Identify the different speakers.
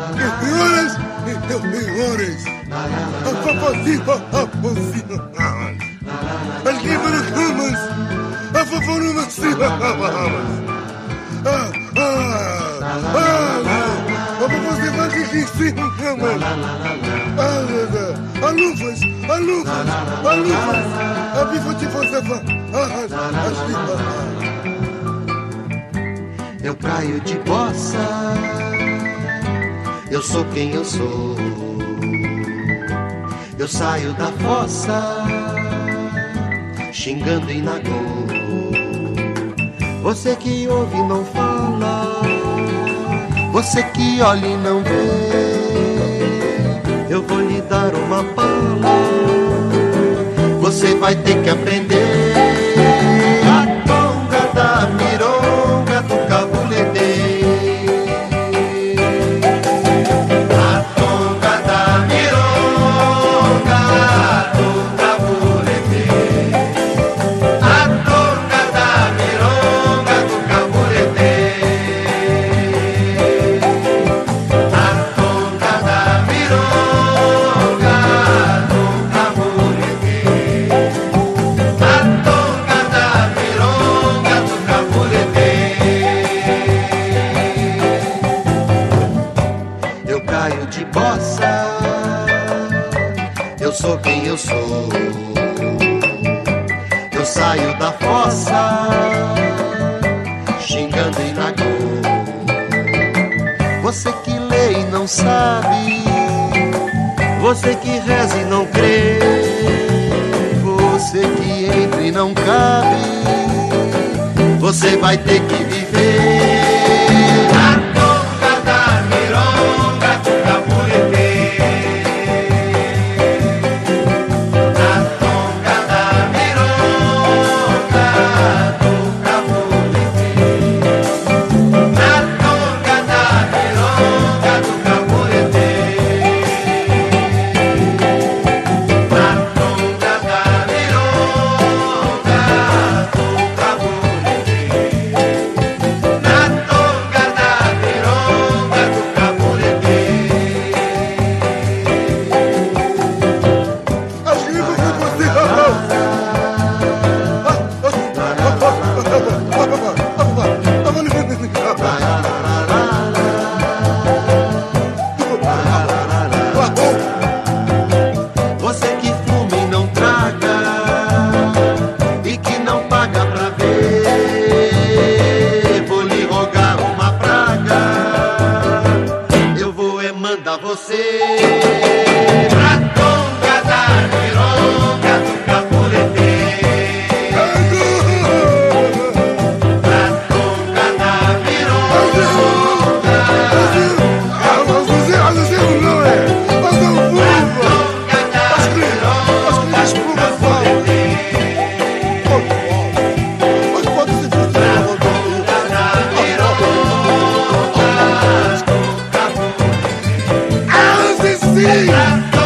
Speaker 1: Senhoras e senhores, a papazinha, as livres-camas, a faforumas, a papazinha vai que ensina, alufas, a bifa de você,
Speaker 2: eu caio de bossa, eu sou quem eu sou. Eu saio da fossa, xingando em Nagô. Você que ouve e não fala, você que olha e não vê, eu vou lhe dar uma bala. Você vai ter que aprender a conga da mironga do cabulete. A conga da mironga do cabulete. A conga da mironga do cabulete. A conga da mironga do cabulete. A conga da mironga do cabulete. Eu caio de bossa, eu sou quem eu sou. Eu saio da fossa, xingando em Nagô. Você que lê e não sabe, você que reza e não crê, você que entra e não cabe, você vai ter que viver. A conga da mironga do cabulete. A conga da mironga do cabulete. A conga da mironga do cabulete. A conga da mironga do cabulete. Na conga da mironga do cabulete.
Speaker 1: as livres de você,
Speaker 2: Você que fuma e não traga, e que não paga pra ver, vou lhe rogar uma praga. Eu vou mandar você pra conga da mironga do cabulete. Pra conga da mironga do cabulete.
Speaker 1: Sim!